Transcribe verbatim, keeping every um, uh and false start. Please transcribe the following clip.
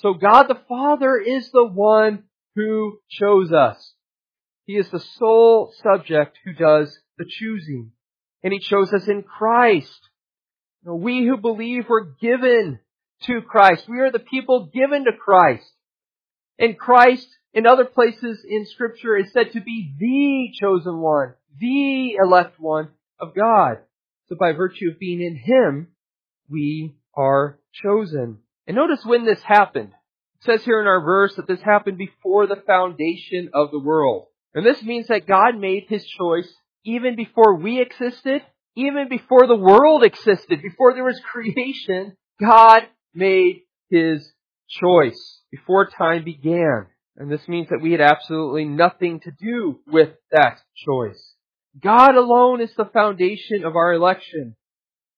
So God the Father is the one who chose us. He is the sole subject who does the choosing. And He chose us in Christ. Now, we who believe were given to Christ. We are the people given to Christ. And Christ, in other places in Scripture, is said to be the chosen one, the elect one of God. So by virtue of being in Him, we are chosen. And notice when this happened. It says here in our verse that this happened before the foundation of the world. And this means that God made His choice even before we existed, even before the world existed, before there was creation. God made His choice before time began. And this means that we had absolutely nothing to do with that choice. God alone is the foundation of our election.